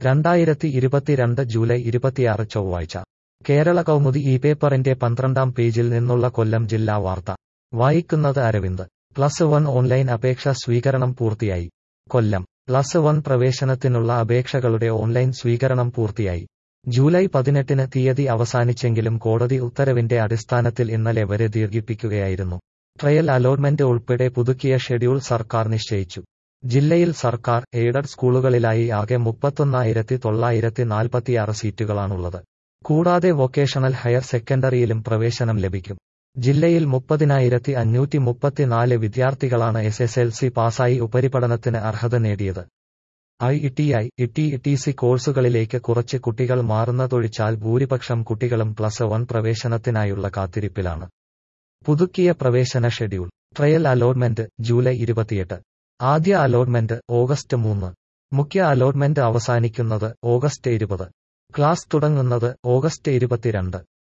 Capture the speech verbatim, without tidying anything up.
രണ്ടായിരത്തി ഇരുപത്തിരണ്ട് ജൂലൈ ഇരുപത്തിയാറ് ചൊവ്വാഴ്ച കേരള കൗമുദി ഈ പേപ്പറിന്റെ പന്ത്രണ്ടാം പേജിൽ നിന്നുള്ള കൊല്ലം ജില്ലാ വാർത്ത വായിക്കുന്നത് അരവിന്ദ്. പ്ലസ് വൺ ഓൺലൈൻ അപേക്ഷ സ്വീകരണം പൂർത്തിയായി. കൊല്ലം. പ്ലസ് വൺ പ്രവേശനത്തിനുള്ള അപേക്ഷകളുടെ ഓൺലൈൻ സ്വീകരണം പൂർത്തിയായി. ജൂലൈ പതിനെട്ടിന് തീയതി അവസാനിച്ചെങ്കിലും കോടതി ഉത്തരവിന്റെ അടിസ്ഥാനത്തിൽ ഇന്നലെ വരെ ദീർഘിപ്പിക്കുകയായിരുന്നു. ട്രയൽ അലോട്ട്മെന്റ് ഉൾപ്പെടെ പുതുക്കിയ ഷെഡ്യൂൾ സർക്കാർ നിശ്ചയിച്ചു. ജില്ലയിൽ സർക്കാർ എയ്ഡഡ് സ്കൂളുകളിലായി ആകെ മുപ്പത്തൊന്നായിരത്തി തൊള്ളായിരത്തി നാൽപ്പത്തിയാറ് സീറ്റുകളാണുള്ളത്. കൂടാതെ വൊക്കേഷണൽ ഹയർ സെക്കൻഡറിയിലും പ്രവേശനം ലഭിക്കും. ജില്ലയിൽ മുപ്പതിനായിരത്തി അഞ്ഞൂറ്റി മുപ്പത്തിനാല് വിദ്യാർത്ഥികളാണ് എസ് എസ് എൽ സി പാസായി ഉപരിപഠനത്തിന് അർഹത നേടിയത്. I T I, T T C കോഴ്സുകളിലേക്ക് കുറച്ച് കുട്ടികൾ മാറുന്നതൊഴിച്ചാൽ ഭൂരിപക്ഷം കുട്ടികളും പ്ലസ് വൺ പ്രവേശനത്തിനായുള്ള കാത്തിരിപ്പിലാണ്. പുതുക്കിയ പ്രവേശന ഷെഡ്യൂൾ. ട്രയൽ അലോട്ട്മെന്റ് ജൂലൈ ഇരുപത്തിയെട്ട്. ആദ്യ അലോട്ട്മെന്റ് ഓഗസ്റ്റ് മൂന്ന്. മുഖ്യ അലോട്ട്മെന്റ് അവസാനിക്കുന്നത് ഓഗസ്റ്റ് ഇരുപത്. ക്ലാസ് തുടങ്ങുന്നത് ഓഗസ്റ്റ് ഇരുപത്തിരണ്ട്.